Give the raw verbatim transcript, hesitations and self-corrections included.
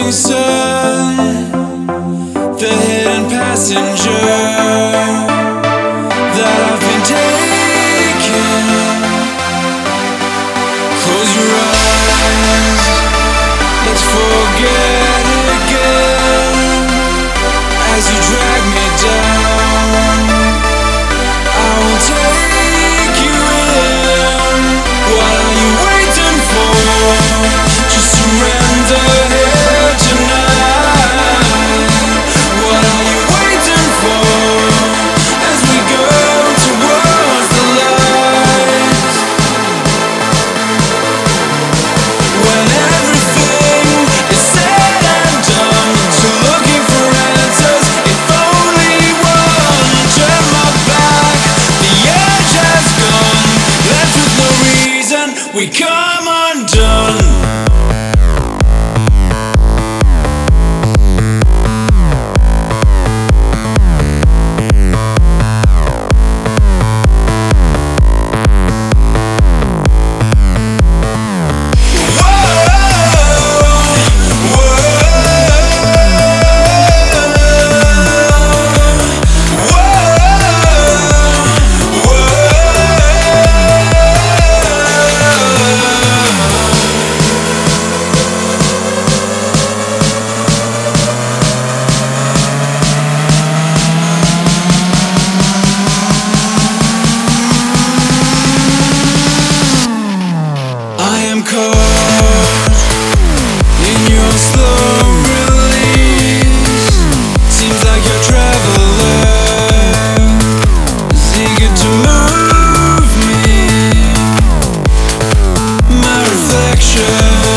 rising sun, the hidden passenger that I've been taking. Close your eyes, let's forget again. As you drag me down, I will take you in. What are you waiting for? Just surrender here tonight. What are you waiting for? As we go towards the light. When everything is said and done, so looking for answers, if only one. Turn my back, the edge has gone. Left with no reason, we come undone. I am caught in your slow release. Seems like your traveler is eager to move me. My reflection